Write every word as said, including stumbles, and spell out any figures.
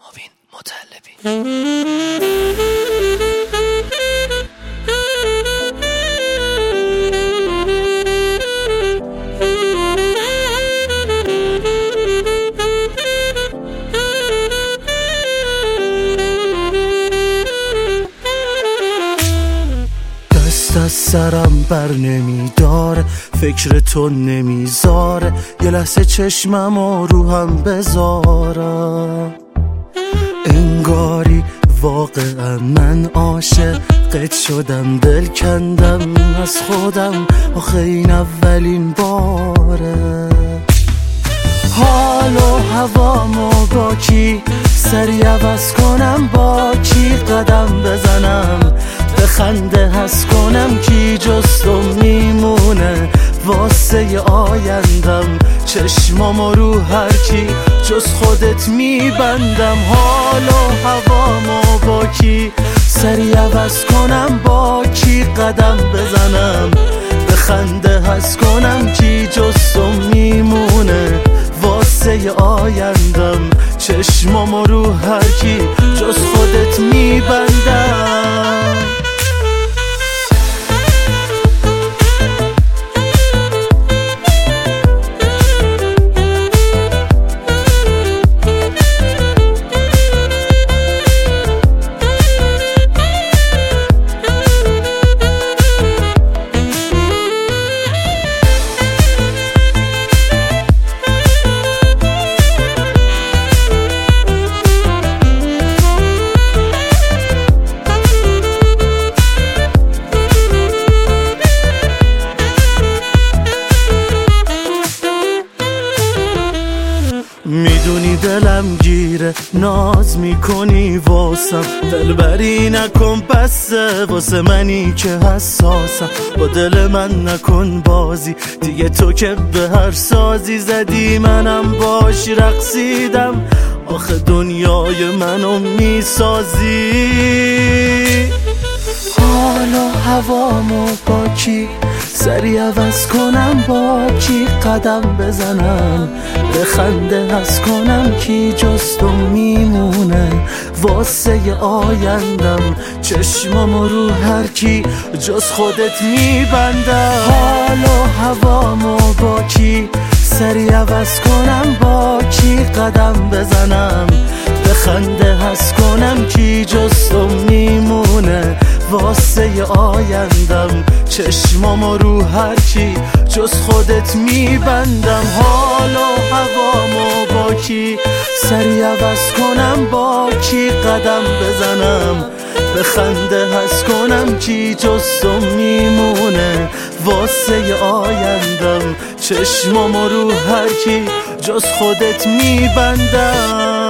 مبین مطلبی. دست از سرم بر نمیداره، فکر تو نمیذاره یه لحظه چشمم و روحم بذارم. انگاری واقعا من عاشقت شدم، دل کندم از خودم، آخه این اولین باره. حال و هوامو با کی سری عوض کنم، با کی قدم بزنم، بخنده هست کنم، کی جز تو میمونه واسه آیندم، چشمامو رو هر کی جز خودت میبندم. حال و هوامو با کی سری عوض کنم، با کی قدم بزنم، بخنده هست کنم، کی جز تو میمونه واسه آیندم، چشمامو رو هر کی جز خودت میبندم. میدونی دلم گیره، ناز میکنی واسم، دلبری نکن بسه واسه منی که حساسم، با دل من نکن بازی دیگه، تو که به هر سازی زدی منم باش رقصیدم، آخه دنیای منو میسازی. حال و هوامو با کی سری عوض کنم، با کی قدم بزنم، بخنده هست کنم، کی جز تو میمونه واسه آیندم، چشمامو رو هر کی جز خودت میبندم. حال و هوامو با کی سری عوض کنم، با کی قدم بزنم، بخنده هست کنم، کی جز تو میمونه واسه آیندم، چشمامو رو هر کی جز خودت میبندم. حال و هوامو با کی سری عوض کنم، با کی قدم بزنم، بخنده هست کنم، کی جز تو میمونه واسه آیندم، چشمامو رو هر کی جز خودت میبندم.